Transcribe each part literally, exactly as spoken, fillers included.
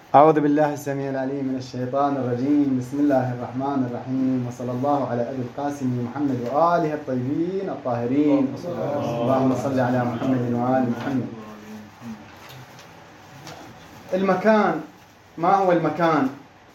أعوذ بالله السميع العليم من الشيطان الرجيم. بسم الله الرحمن الرحيم، وصلى الله على أبي القاسم محمد وآله الطيبين الطاهرين. اللهم صل على محمد وآل محمد. المكان، ما هو المكان؟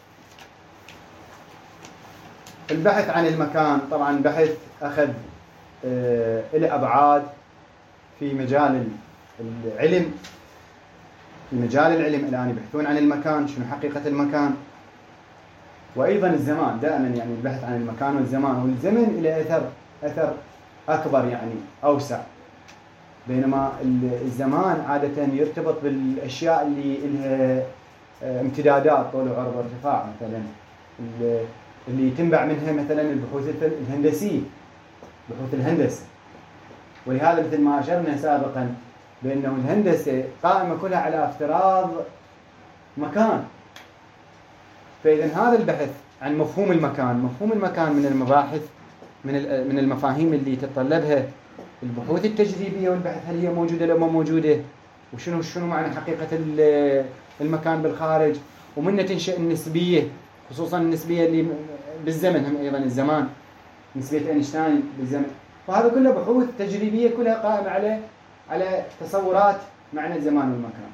البحث عن المكان طبعا بحث أخذ آه إلى أبعاد في مجال العلم. في مجال العلم الآن يبحثون عن المكان، شنو حقيقة المكان، وأيضا الزمان. دائما يعني البحث عن المكان والزمان، والزمن إلى أثر أثر أكبر يعني أوسع، بينما الزمان عادة يرتبط بالأشياء اللي لها امتدادات طول وعرض وارتفاع، مثلا اللي تنبع منها مثلا البحوث الهندسية، بحوث الهندسة. ولهذا مثل ما أشرنا سابقا بأنه الهندسة قائمة كلها على افتراض مكان. فإذا هذا البحث عن مفهوم المكان، مفهوم المكان من المباحث من من المفاهيم اللي تتطلبها البحوث التجريبية والبحث هل هي موجودة لو ما موجودة، وشنو شنو معنى حقيقة المكان بالخارج، ومن تنشأ النسبية، خصوصا النسبية اللي بالزمن، هم أيضا الزمان، نسبية أينشتاين بالزمن. وهذا كله بحوث تجريبية كلها قائمة على على تصورات معنى الزمان والمكان.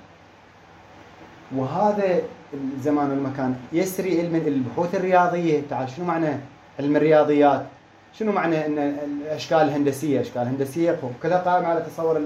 وهذا الزمان والمكان يسري علم البحوث الرياضية. تعال شنو معنى علم الرياضيات؟ شنو معنى ان الاشكال الهندسية، اشكال هندسية كلها قائمة على تصور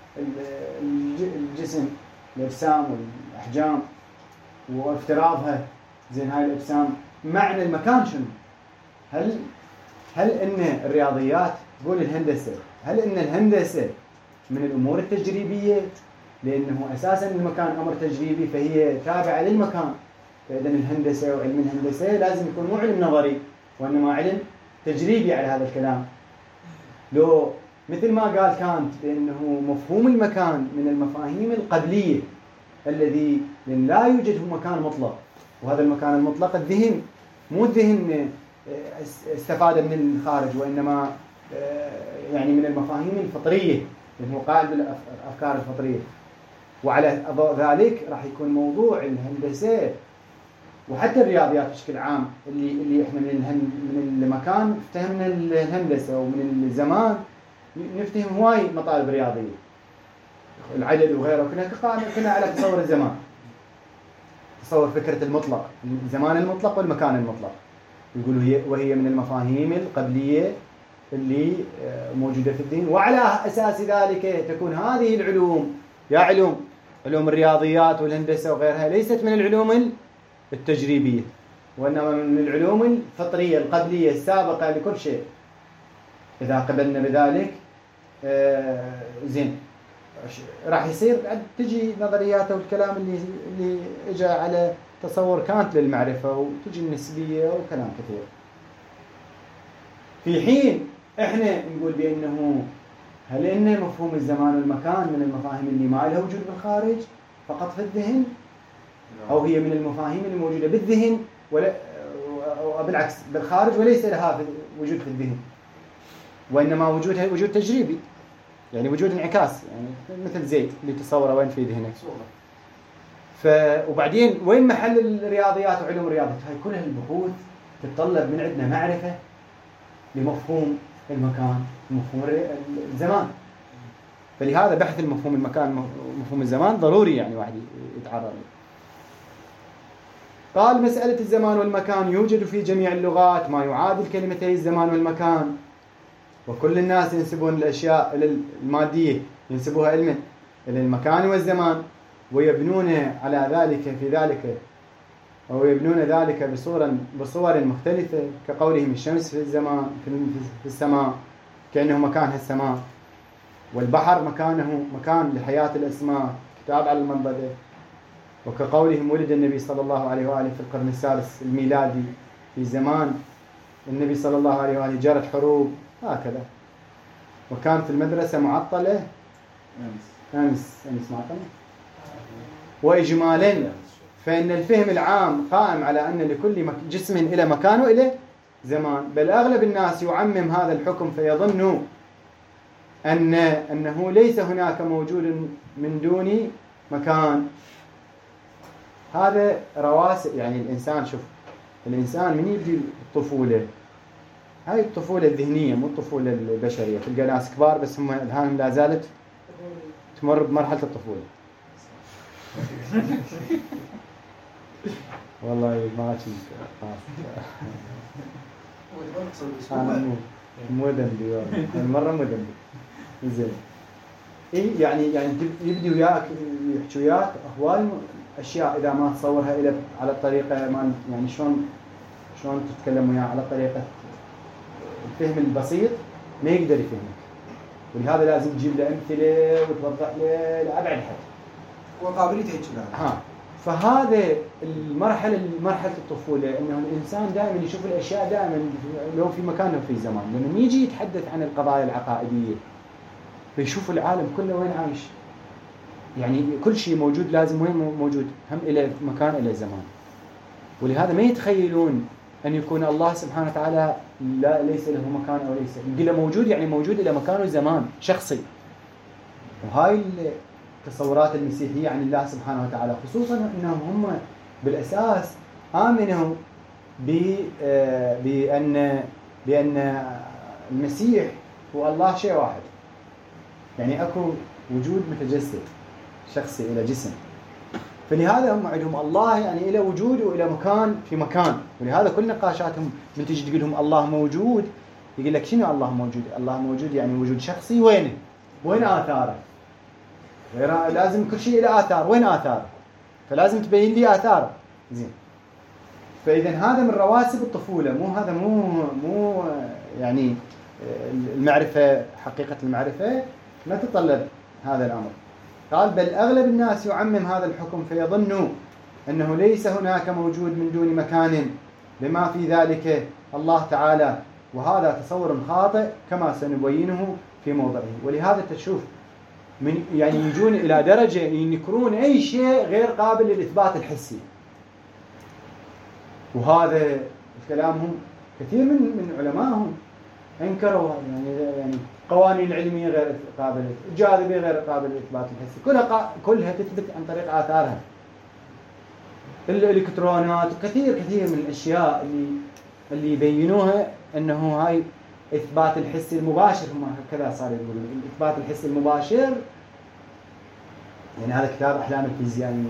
الجسم، الاجسام والاحجام وافتراضها. زين هاي الاجسام، معنى المكان شنو؟ هل هل ان الرياضيات تقول الهندسة، هل ان الهندسة من الأمور التجريبية؟ لأنه أساساً المكان أمر تجريبي، فهي تابعة للمكان. فإذا الهندسة وعلم الهندسة لازم يكون مو علم نظري، وإنما علم تجريبي على هذا الكلام. لو مثل ما قال كانت بأنه مفهوم المكان من المفاهيم القبلية، الذي لا يوجد مكان مطلق، وهذا المكان المطلق الذهن، مو الذهن استفاد من الخارج، وإنما يعني من المفاهيم الفطرية، هو قائم بالأفكار الفطرية. وعلى ضوء ذلك راح يكون موضوع الهندسة وحتى الرياضيات بشكل عام، اللي اللي احنا من من المكان فهمنا الهندسة، ومن الزمان نفتهم هواي مطالب رياضية، العدد وغيره، كلها قائمة كلها على تصور الزمان، تصور فكرة المطلق، الزمان المطلق والمكان المطلق. يقولوا هي وهي من المفاهيم القبلية اللي موجودة في الدين. وعلى أساس ذلك تكون هذه العلوم، يا علوم علوم الرياضيات والهندسة وغيرها، ليست من العلوم التجريبية، وإنما من العلوم الفطرية القبلية السابقة لكل شيء. إذا قبلنا بذلك آه زين راح يصير تجي نظرياته والكلام اللي اللي اجى على تصور كانت للمعرفة، وتجي النسبية وكلام كثير. في حين احنا نقول بانه هل ان مفهوم الزمان والمكان من المفاهيم اللي ما لها وجود بالخارج فقط في الذهن، او هي من المفاهيم الموجوده بالذهن ولا بالعكس بالخارج وليس لها وجود في الذهن، وانما وجودها وجود تجريبي، يعني وجود انعكاس، يعني مثل زيت اللي تصوره وين في ذهنك. ف وبعدين وين محل الرياضيات وعلوم الرياضيات؟ هاي كلها البحوث تتطلب من عندنا معرفه لمفهوم المكان، مفهوم الزمان. فلهذا بحث المفهوم المكان ومفهوم الزمان ضروري، يعني واحد يتعرض له. قال مسألة الزمان والمكان يوجد في جميع اللغات ما يعادل كلمتي الزمان والمكان، وكل الناس ينسبون الأشياء المادية ينسبوها علما إلى المكان والزمان، ويبنون على ذلك في ذلك أو يبنون ذلك بصورا بصور مختلفة، كقولهم الشمس في الزمان في السماء كأنه مكانها السماء، والبحر مكانه مكان لحياة الأسماك كتاب على المنضدة، وكقولهم ولد النبي صلى الله عليه وآله في القرن الثالث الميلادي في زمان النبي صلى الله عليه وآله جرت حروب هكذا، وكانت المدرسة معطلة أمس أمس أمس معطلة. وإجمالا فإن الفهم العام قائم على أن لكل جسم إلى مكان وإلى زمان، بل أغلب الناس يعمم هذا الحكم فيظن أن أنه ليس هناك موجود من دون مكان، هذا رواسب. يعني الإنسان، شوف الإنسان من يبدي الطفولة، هاي الطفولة الذهنية مو الطفولة البشرية. تلقى ناس كبار بس هم أذهانهم لا زالت تمر بمرحلة الطفولة. والله ما شيء خلاص. أنا مو مو ذنبي والله، المرة مو ذنبي. زين. إيه يعني يعني يبدي وياك يحكي وياك هواي أشياء إذا ما تصورها إلى على الطريقة ما يعني شلون شلون تتكلم وياه على طريقة الفهم البسيط ما يقدر يفهمك، ولهذا لازم تجيب له أمثلة وتوضح له لأبعد حد. وقابليته هيك ها. فهذا المرحلة مرحلة الطفولة، إنه الإنسان دائما يشوف الأشياء دائما لو في مكان وفي زمان. لما يجي يتحدث عن القضايا العقائدية فيشوف العالم كله وين عايش. يعني كل شيء موجود لازم وين موجود، هم إلى مكان إلى زمان. ولهذا ما يتخيلون أن يكون الله سبحانه وتعالى لا ليس له مكان أو ليس يقول موجود، يعني موجود إلى مكان وزمان شخصي. وهاي التصورات المسيحية عن الله سبحانه وتعالى، خصوصا أنهم هم بالأساس آمنوا بأن بأن المسيح هو الله شيء واحد، يعني أكو وجود متجسد شخصي إلى جسم. فلهذا هم عندهم الله يعني إلى وجود وإلى مكان في مكان. ولهذا كل نقاشاتهم من تجي تقول لهم الله موجود، يقول لك شنو الله موجود؟ الله موجود يعني وجود شخصي. وينه؟ وين آثاره؟ لازم كل شيء له آثار. وين آثاره؟ فلازم تبين لي آثاره. زين. فإذا هذا من رواسب الطفولة. مو هذا مو مو يعني المعرفة، حقيقة المعرفة ما تتطلب هذا الأمر. قال بل أغلب الناس يعمم هذا الحكم فيظن أنه ليس هناك موجود من دون مكان بما في ذلك الله تعالى، وهذا تصور خاطئ كما سنبينه في موضعه. ولهذا تشوف من يعني يجون إلى درجة ينكرون أي شيء غير قابل للإثبات الحسي. وهذا كلامهم كثير من من علمائهم انكروا يعني يعني قوانين العلمية غير قابلة، الجاذبية غير قابلة للإثبات الحسي، كلها كلها تثبت عن طريق آثارها. الإلكترونات كثير كثير من الأشياء اللي اللي يبينوها أنه هاي إثبات الحسي المباشر. هم هكذا صار يقولون الإثبات الحسي المباشر. يعني هذا كتاب أحلام الفيزيائيين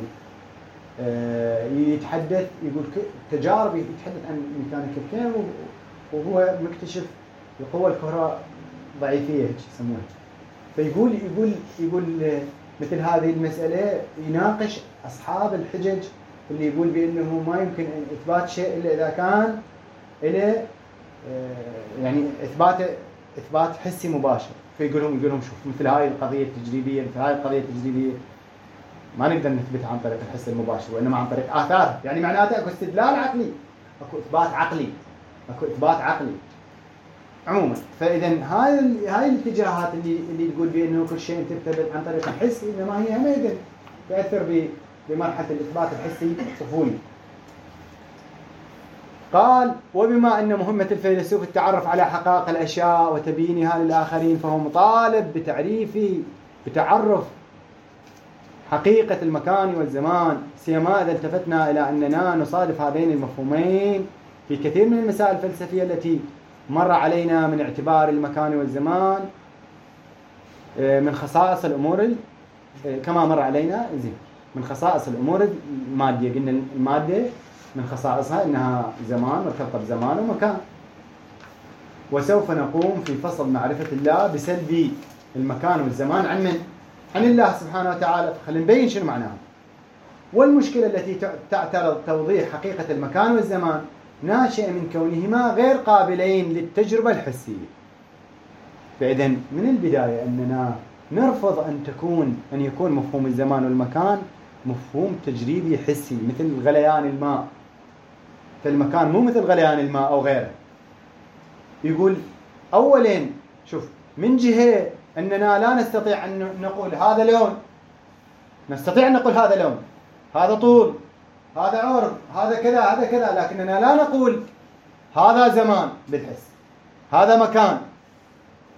يتحدث يقول تجارب، يتحدث عن ميكانيكا الكم، وهو مكتشف القوة الكهربائية ضعيفية يسموها. فيقول يقول يقول مثل هذه المسألة يناقش أصحاب الحجج اللي يقول بأنه ما يمكن إثبات شيء إلا إذا كان إلى يعني إثبات إثبات حسي مباشر. فيقولهم يقولهم شوف مثل هاي القضية التجريبية، مثل هاي القضية التجريبية ما نقدر نثبتها عن طريق الحس المباشر، وإنما عن طريق آثار. يعني معناته أكو استدلال عقلي، أكو إثبات عقلي، أكو إثبات عقلي عموما. فإذا هاي هاي الاتجاهات اللي اللي تقول بأنه كل شيء تثبت عن طريق الحس، إنما هي ما يقدر تأثر بمرحلة الإثبات الحسي الطفولي. قال وبما أن مهمة الفيلسوف التعرف على حقائق الأشياء وتبيينها للآخرين، فهو مطالب بتعريف بتعرف حقيقة المكان والزمان، سيما إذا التفتنا إلى أننا نصادف هذين المفهومين في كثير من المسائل الفلسفية التي مر علينا من اعتبار المكان والزمان من خصائص الأمور كما مر علينا زين من خصائص الأمور المادية. قلنا المادة من خصائصها أنها زمان مرتبطة بزمان ومكان. وسوف نقوم في فصل معرفة الله بسلب المكان والزمان عن من؟ عن الله سبحانه وتعالى. خلينا نبين شنو معناها. والمشكلة التي تعترض توضيح حقيقة المكان والزمان ناشئة من كونهما غير قابلين للتجربة الحسية. فإذا من البداية أننا نرفض أن تكون أن يكون مفهوم الزمان والمكان مفهوم تجريبي حسي مثل غليان الماء. فالمكان مو مثل غليان الماء أو غيره. يقول أولاً شوف من جهة أننا لا نستطيع أن نقول هذا لون، نستطيع أن نقول هذا لون، هذا طول، هذا عرض، هذا كذا، هذا كذا، لكننا لا نقول هذا زمان بالحس، هذا مكان.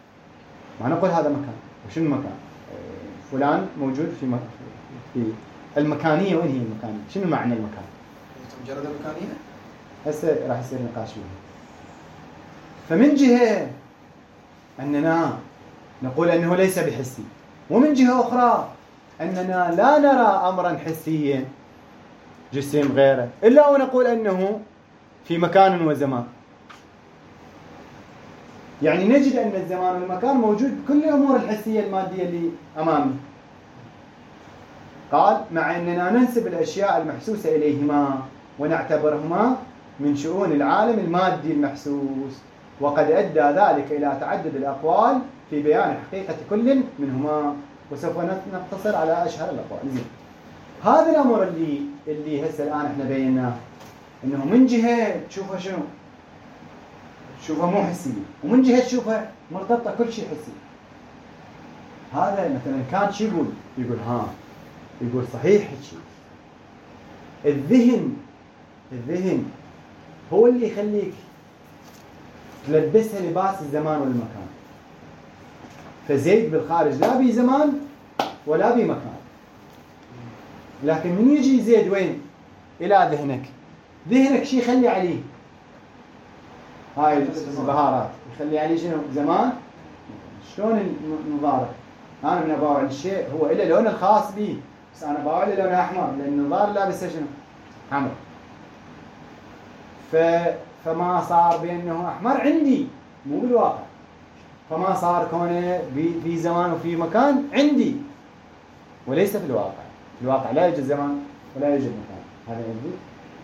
ما نقول هذا مكان. وشنو مكان؟ فلان موجود في في المكانية وين هي المكانية؟ شنو معنى المكان؟ مجرد المكانية؟ هسه راح يصير نقاش فيها. فمن جهة أننا نقول أنه ليس بحسي، ومن جهة أخرى أننا لا نرى أمرا حسيا جسم غيره إلا ونقول أنه في مكان وزمان. يعني نجد أن الزمان والمكان موجود بكل الأمور الحسية المادية اللي أمامي. قال مع أننا ننسب الأشياء المحسوسة إليهما ونعتبرهما من شؤون العالم المادي المحسوس، وقد أدى ذلك إلى تعدد الأقوال في بيان حقيقة كل منهما، وسوف نقتصر على أشهر الأقوال. زين، هذا الأمر اللي اللي هسه الآن احنا بيناه، إنه من جهة تشوفها شنو؟ تشوفها مو حسية، ومن جهة تشوفها مرتبطة كل شيء حسي. هذا مثلا كان شو يقول؟ يقول ها يقول صحيح هالشيء. الذهن الذهن هو اللي يخليك تلبسها لباس الزمان والمكان. فزيد بالخارج لا بي زمان ولا بي مكان، لكن من يجي زيد وين؟ إلى ذهنك. ذهنك شي يخلي عليه هاي البهارات، يخلي عليه شنو؟ زمان. شلون النظارة؟ أنا من أباوع الشيء هو إلا لون الخاص بي، بس أنا باوع له لونه أحمر لأن النظارة لابسه شنو؟ حمر. ف... فما صار بأنه أحمر عندي مو بالواقع، فما صار كونه في زمان وفي مكان عندي وليس في الواقع. في الواقع لا يوجد زمان ولا يوجد مكان. هذا يجي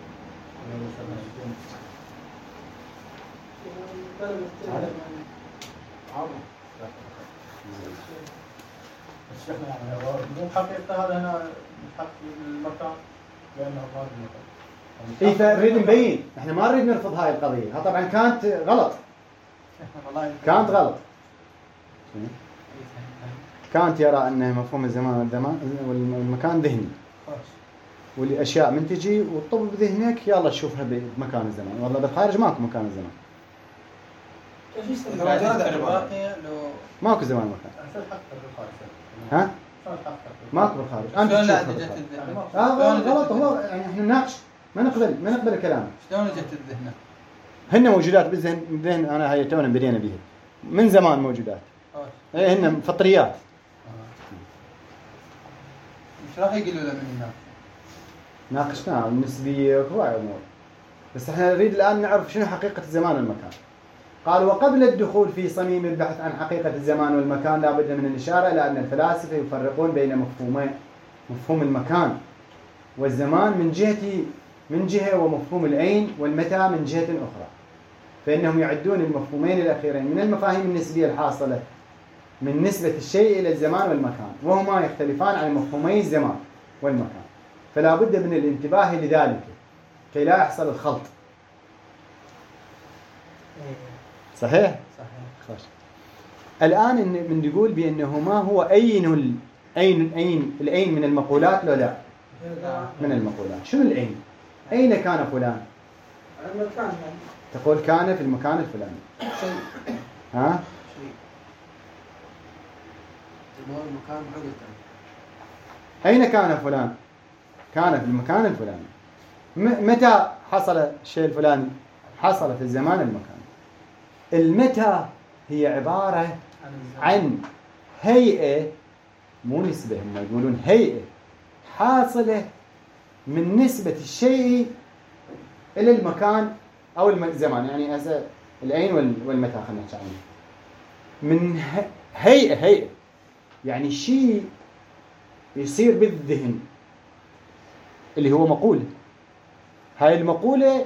الشيخنا يعني مو حقيقة هذا هنا حق المكان لأنه ما المكان. إيه فنريد نبين، إحنا ما نريد نرفض هاي القضية. ها طبعا كانت غلط، كانت غلط. كانت يرى أن مفهوم الزمان والمكان ذهني، والأشياء من تجي وتطب بذهنك يلا شوفها بمكان الزمان، والله بالخارج ماكو مكان الزمان. ماكو زمان مكان. ها؟ ماكو بالخارج. أنت تشوفها بالخارج. آه غلط. هو يعني إحنا نناقش، ما نقبل ما نقبل الكلام. شلون جت الذهن؟ هن موجودات بالذهن. بالذهن أنا هي تونا بدينا بيها من زمان موجودات. إيه هن فطريات. مش راح يقولوا له من هناك؟ ناقشناها النسبية وهواي أمور، بس احنا نريد الآن نعرف شنو حقيقة الزمان والمكان. قال وقبل الدخول في صميم البحث عن حقيقة الزمان والمكان لا بد من الإشارة إلى أن الفلاسفة يفرقون بين مفهومين، مفهوم المكان والزمان من جهة من جهة ومفهوم العين والمتى من جهة أخرى، فإنهم يعدون المفهومين الأخيرين من المفاهيم النسبية الحاصلة من نسبة الشيء إلى الزمان والمكان، وهما يختلفان عن مفهومي الزمان والمكان، فلا بد من الانتباه لذلك كي لا يحصل الخلط. صحيح؟ صحيح. خلاص. الآن من نقول بأنه ما هو أين ال... أين الأين الأين من المقولات لو لا؟ من المقولات. شنو الأين؟ أين كان فلان؟ المكان يعني. تقول كان في المكان الفلاني. شيء. ها؟ شيء. المكان حدث. أين كان فلان؟ كان في المكان الفلاني. م... متى حصل الشيء الفلاني؟ حصل في الزمان المكان. المتى هي عبارة عن هيئة، مو نسبة، هم يقولون هيئة حاصلة من نسبة الشيء إلى المكان أو الزمان. يعني هذا الأين والمتى خلينا نحكي عنه. من هيئة هيئة يعني شيء يصير بالذهن اللي هو مقولة. هاي المقولة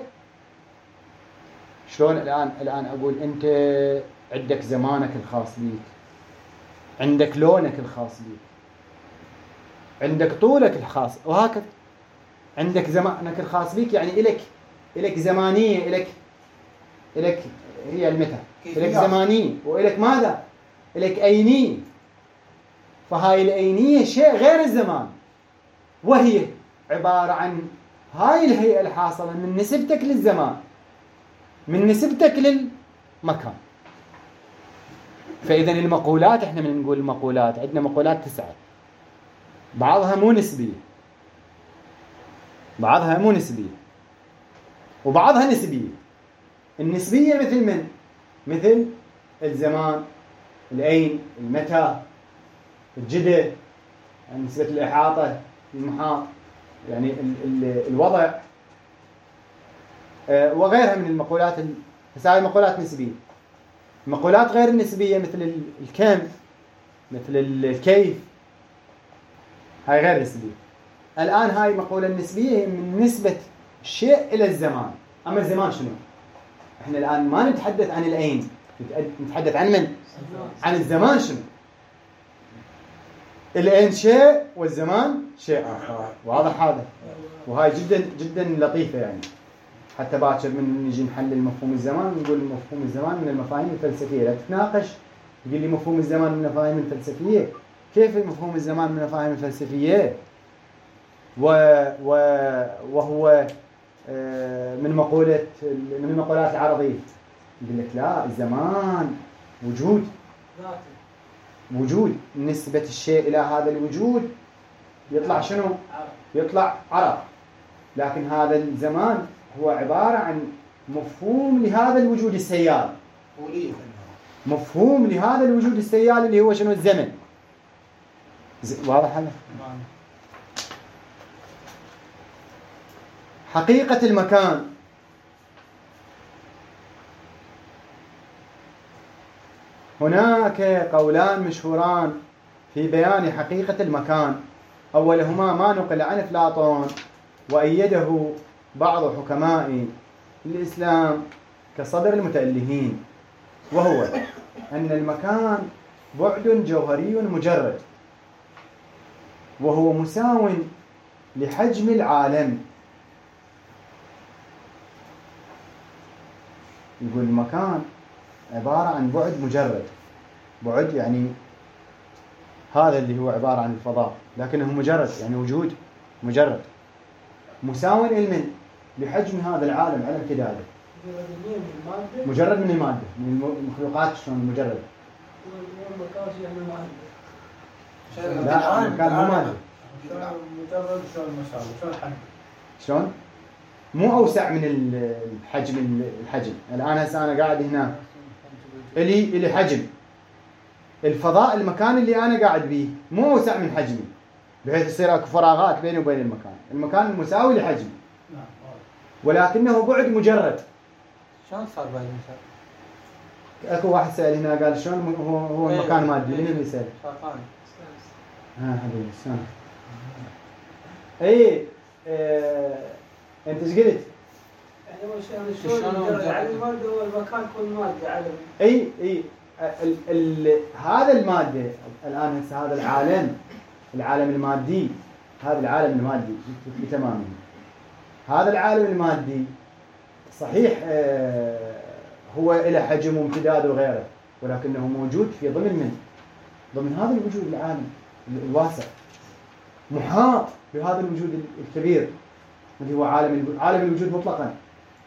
شلون الآن الآن أقول أنت عندك زمانك الخاص بيك، عندك لونك الخاص بيك، عندك طولك الخاص، وهكذا عندك زمانك الخاص بيك. يعني إلك إلك زمانية، إلك إلك هي المتى، إلك زمانية، وإلك ماذا؟ إلك أينية. فهاي الأينية شيء غير الزمان، وهي عبارة عن هاي الهيئة الحاصلة من نسبتك للزمان، من نسبتك للمكان. فإذا المقولات، إحنا من نقول المقولات عندنا مقولات تسعة، بعضها مو نسبية بعضها مو نسبية وبعضها نسبية. النسبية مثل من؟ مثل الزمان، الأين، المتى، الجدة، يعني نسبة الإحاطة، المحاط، يعني ال ال الوضع، أه وغيرها من المقولات. هذه مقولات نسبية. المقولات غير النسبية مثل الكم، مثل الكيف، هاي غير نسبية. الآن هاي المقولة النسبية من نسبة الشيء إلى الزمان. أما الزمان شنو؟ إحنا الآن ما نتحدث عن الأين، نتحدث عن من؟ عن الزمان. شنو؟ الأين شيء والزمان شيء آخر. واضح هذا؟ وهاي جدا جدا لطيفة يعني. حتى باكر من نجي نحلل مفهوم الزمان نقول مفهوم الزمان من المفاهيم الفلسفية. لا تتناقش تقول لي مفهوم الزمان من المفاهيم الفلسفية. كيف مفهوم الزمان من المفاهيم الفلسفية و... و... وهو من مقولة من المقولات العرضية؟ يقول لك لا، الزمان وجود وجود نسبة الشيء إلى هذا الوجود يطلع شنو؟ يطلع عرض. لكن هذا الزمان هو عبارة عن مفهوم لهذا الوجود السيال. مفهوم لهذا الوجود السيال اللي هو شنو؟ الزمن. واضح هذا؟ حقيقة المكان. هناك قولان مشهوران في بيان حقيقة المكان. أولهما ما نقل عن أفلاطون وأيده بعض حكماء الإسلام كصدر المتألهين، وهو أن المكان بعد جوهري مجرد، وهو مساو لحجم العالم. يقول المكان عبارة عن بعد مجرد. بعد يعني هذا اللي هو عبارة عن الفضاء، لكنه مجرد يعني وجود مجرد مساو لمن؟ لحجم هذا العالم على امتداده. مجرد من المادة، من المخلوقات. شلون مجرد؟ لا، المكان مو مادة. مجرد شلون مساوي؟ شلون حجم؟ شلون؟ مو أوسع من الحجم. الحجم الآن هسه أنا قاعد هنا إلي إلي حجم. الفضاء المكان اللي أنا قاعد به مو أوسع من حجمي بحيث يصير أكو فراغات بيني وبين المكان. المكان مساوي لحجمي ولكنه بعد مجرد. شلون صار بعد مثال؟ اكو واحد سأل هنا قال شلون هو هو أيه. المكان مادي. مين اللي سأل؟ شاطان. ها حبيبي شلون؟ اي اه... انت ايش قلت؟ يعني شلون يعني المادة والمكان كل مادة علم. اي اي ال... ال... هذا المادة الآن هسه هذا العالم، العالم المادي، هذا العالم المادي بتمامه. هذا العالم المادي صحيح آه هو له حجم وامتداد وغيره، ولكنه موجود في ضمن من؟ ضمن هذا الوجود العالم الواسع، محاط بهذا الوجود الكبير اللي هو عالم عالم الوجود مطلقا.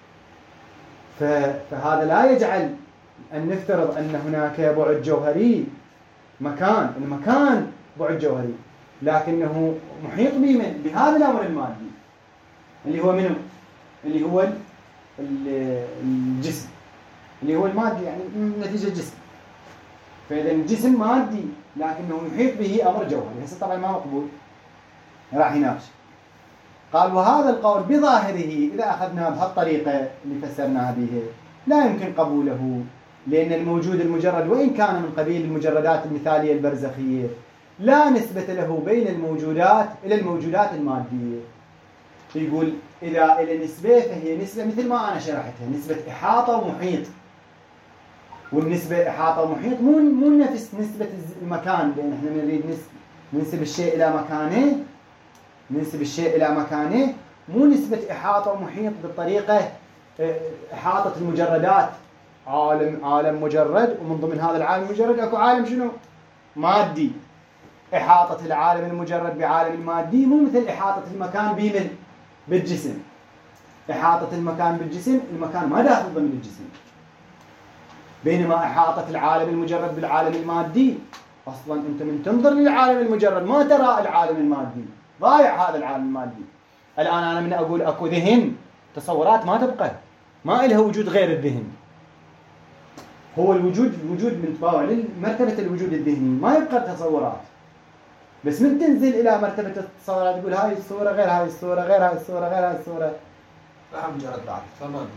فهذا لا يجعل أن نفترض أن هناك بعد جوهري مكان. المكان بعد جوهري لكنه محيط بمن؟ بهذا الأمر المادي اللي هو منه؟ اللي هو الجسم، اللي هو المادي يعني نتيجة الجسم. فإذا الجسم مادي لكنه يحيط به أمر جوهري. هسه طبعا ما مقبول، راح يناقش. قال وهذا القول بظاهره إذا أخذناه بهالطريقة اللي فسرناها به لا يمكن قبوله، لأن الموجود المجرد وإن كان من قبيل المجردات المثالية البرزخية لا نسبة له بين الموجودات إلى الموجودات المادية. يقول إذا إلى نسبة فهي نسبة مثل ما أنا شرحتها، نسبة إحاطة ومحيط. والنسبة إحاطة ومحيط مو مو نفس نسبة المكان، لأن إحنا نريد ننسب الشيء إلى مكانه، ننسب الشيء إلى مكانه، مو نسبة إحاطة ومحيط بالطريقة إحاطة المجردات. عالم عالم مجرد، ومن ضمن هذا العالم المجرد أكو عالم شنو؟ مادي. إحاطة العالم المجرد بعالم المادي مو مثل إحاطة المكان بمن؟ بالجسم. إحاطة المكان بالجسم، المكان ما داخل ضمن الجسم. بينما إحاطة العالم المجرد بالعالم المادي أصلاً أنت من تنظر للعالم المجرد ما ترى العالم المادي، ضايع هذا العالم المادي. الآن أنا من أقول أكو ذهن، تصورات ما تبقى، ما إلها وجود غير الذهن. هو الوجود الوجود من تباوع لمرتبة الوجود الذهني، ما يبقى تصورات. بس من تنزل إلى مرتبة التصورات تقول هاي الصورة غير هاي الصورة غير هاي الصورة غير هاي الصورة. راح مجرد بعد فما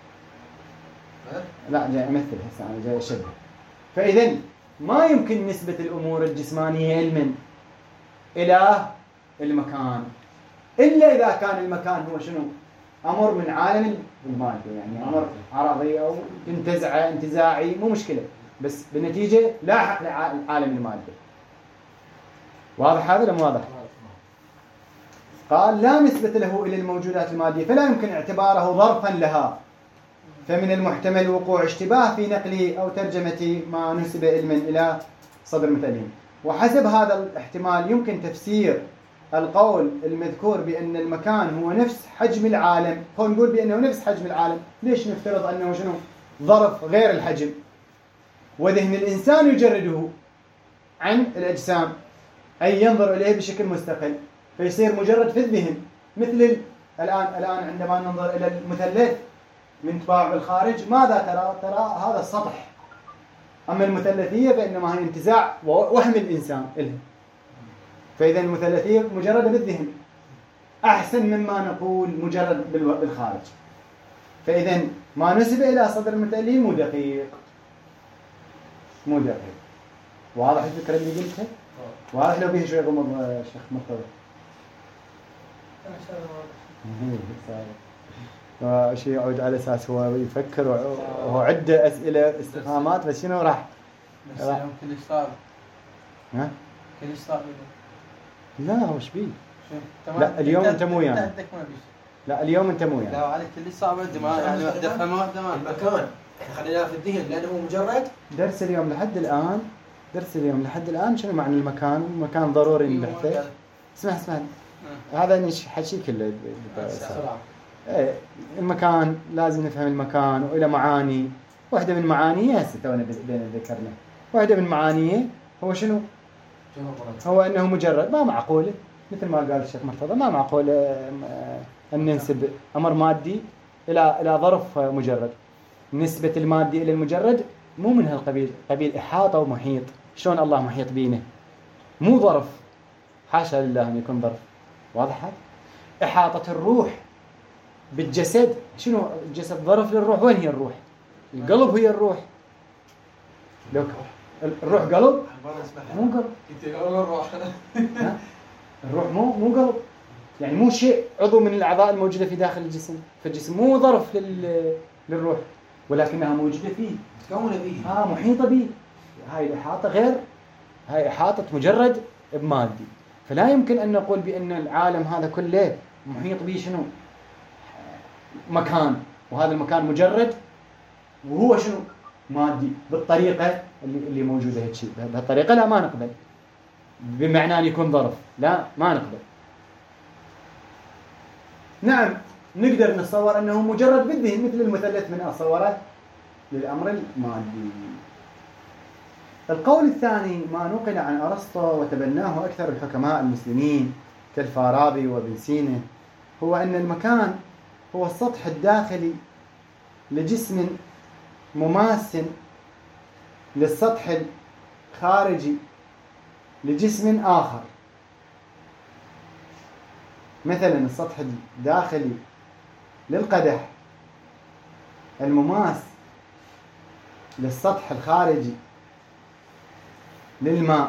لا جاي أمثل هسه أنا جاي أشبه. فإذا ما يمكن نسبة الأمور الجسمانية علما إلى المكان إلا إذا كان المكان هو شنو؟ أمر من عالم المادة، يعني أمر عرضي أو انتزع انتزاعي مو مشكلة، بس بالنتيجة لاحق لعالم المادة. واضح هذا ولا مو واضح؟ قال لا نسبة له إلى الموجودات المادية فلا يمكن اعتباره ظرفا لها، فمن المحتمل وقوع اشتباه في نقل أو ترجمة ما نسب علما إلى صدر المتألم. وحسب هذا الاحتمال يمكن تفسير القول المذكور بأن المكان هو نفس حجم العالم. هو نقول بأنه نفس حجم العالم، ليش نفترض أنه شنو؟ ظرف غير الحجم، وذهن الإنسان يجرده عن الأجسام، أي ينظر إليه بشكل مستقل، فيصير مجرد في الذهن. مثل الآن الآن عندما ننظر إلى المثلث من تباع بالخارج، ماذا ترى؟ ترى هذا السطح. أما المثلثية فإنما هي انتزاع ووهم الإنسان إلها. فإذا المثلثية مجرد بالذهن أحسن مما نقول مجرد بالخارج. فإذا ما نسب إلى صدر المتألم مو دقيق، مو دقيق. واضح الفكرة اللي قلتها؟ واضح لو به شوي غمض شيخ مرتضى؟ شيء يعود على أساس هو يفكر وهو عدة أسئلة استفهامات، بس شنو راح؟ بس يمكن يصاب. ها؟ يمكن يصاب. لا وش بيه؟ لا اليوم أنت مو يعني. لا اليوم أنت مو يعني. لا عليك اللي صعب عندي ما يعني واحدة فما واحدة ما. المكان خلينا في الذهن لأنه هو مجرد. درس اليوم لحد الآن درس اليوم لحد الآن شنو معنى المكان؟ المكان ضروري نبحثه. اسمع اسمع هذا نش حكي كله. إيه المكان لازم نفهم المكان وإلى معاني. واحدة من معانيه هسه تونا بين ذكرنا. واحدة من معانيه هو شنو؟ هو أنه مجرد. ما معقولة مثل ما قال الشيخ مرتضى، ما معقولة أن ننسب أمر مادي إلى إلى ظرف مجرد. نسبة المادي إلى المجرد مو من هالقبيل، قبيل إحاطة ومحيط. شلون الله محيط بينه؟ مو ظرف، حاشا لله أن يكون ظرف. واضح هذا؟ إحاطة الروح بالجسد، شنو الجسد؟ ظرف للروح. وين هي الروح؟ القلب هي الروح. لو الروح قلب؟ مو قلب. انت قلب الروح. الروح مو مو قلب، يعني مو شيء عضو من الأعضاء الموجودة في داخل الجسم. فالجسم مو ظرف لل للروح، ولكنها موجودة فيه، متكونة به. ها محيطة به. هاي الإحاطة غير، هاي إحاطة مجرد بمادي. فلا يمكن أن نقول بأن العالم هذا كله محيط به شنو؟ مكان، وهذا المكان مجرد وهو شنو؟ مادي بالطريقة اللي اللي موجودة هيك شيء. بهالطريقة لا ما نقبل. بمعنى أن يكون ظرف، لا ما نقبل. نعم نقدر نتصور أنه مجرد بالذهن مثل المثلث من أصوره للأمر المادي. القول الثاني ما نقل عن أرسطو وتبناه أكثر الحكماء المسلمين كالفارابي وابن سينا، هو أن المكان هو السطح الداخلي لجسم مماس للسطح الخارجي لجسم آخر. مثلا السطح الداخلي للقدح المماس للسطح الخارجي للماء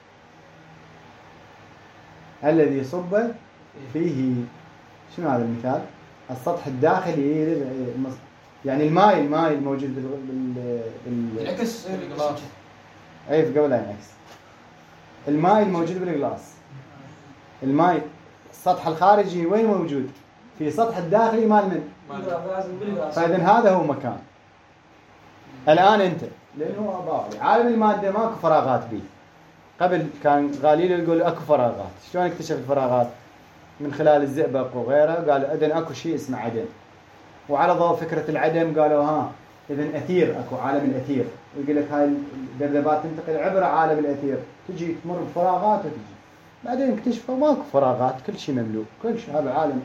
الذي يصب فيه. شنو هذا المثال؟ السطح الداخلي يعني الماء الماء الموجود بال بال ينعكس بالغلاس. اي في قبل ينعكس. الماء الموجود بالغلاس، الماء السطح الخارجي وين موجود؟ في سطح الداخلي مال من؟ فإذن هذا هو مكان. الآن أنت لأنه أضاء عالم المادة ماكو فراغات به. قبل كان غاليليو يقول أكو فراغات. شلون اكتشف الفراغات؟ من خلال الزئبق وغيره. قال إذن أكو شيء اسمه عدم. وعلى ضوء فكرة العدم قالوا ها إذن أثير، أكو عالم الأثير. ويقول لك هاي الذبذبات تنتقل عبر عالم الأثير، تجي تمر بفراغات وتجي. بعدين اكتشفوا ماكو فراغات، كل شيء مملوء، كل شيء هذا عالم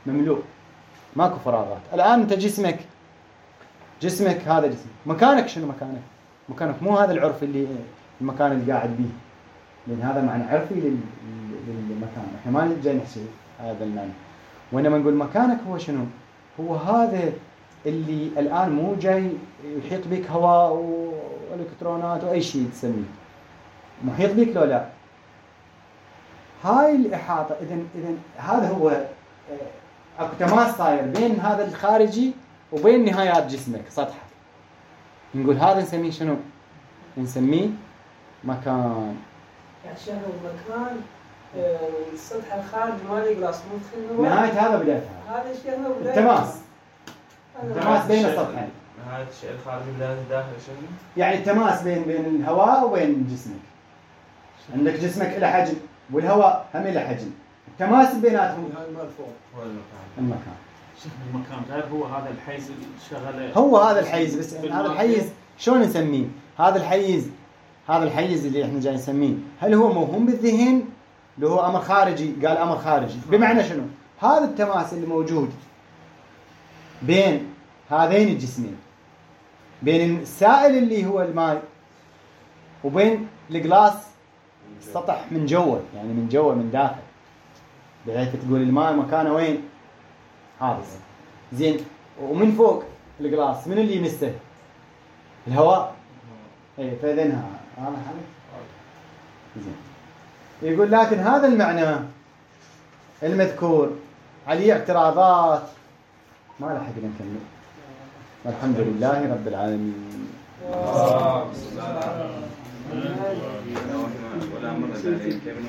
مملوء ماكو فراغات. الآن أنت جسمك جسمك هذا جسمك، مكانك شنو مكانك؟ مكانك مو هذا العرف اللي المكان اللي قاعد به، لأن هذا معنى عرفي للمكان، احنا ما جاي نحكي هذا المعنى. وإنما نقول مكانك هو شنو؟ هو هذا اللي الآن مو جاي يحيط بك هواء والكترونات وأي شيء تسميه، محيط بك لو لا؟ هاي الإحاطة. إذن إذن هذا هو اكو تماس صاير بين هذا الخارجي وبين نهايات جسمك سطحك. نقول هذا نسميه شنو؟ نسميه مكان. يعني شنو مكان السطح الخارجي مالي جلاس مو نهاية هذا بدايتها. هذا شنو بداية التماس. التماس بين السطحين. نهاية الشيء الخارجي بداية الداخل شنو؟ يعني التماس بين بين الهواء وبين جسمك. عندك جسمك له حجم والهواء هم له حجم. التماس بيناتهم هاي مال فوق هو المكان. المكان. شنو المكان؟ غير هو هذا الحيز الشغله. هو هذا الحيز، بس هذا الحيز شلون نسميه؟ هذا الحيز هذا الحيز اللي احنا جاي نسميه، هل هو موهوم بالذهن؟ اللي هو امر خارجي، قال امر خارجي، بمعنى شنو؟ هذا التماس اللي موجود بين هذين الجسمين، بين السائل اللي هو الماء وبين الجلاس السطح من جوا، يعني من جوا من داخل، بحيث تقول الماء مكانه وين؟ هذا زين. ومن فوق الجلاس من اللي يمسه؟ الهواء. اي فاذا هذا حل زين. يقول لكن هذا المعنى المذكور عليه اعتراضات ما لحقنا نكمل. والحمد لله رب العالمين. ولا مرة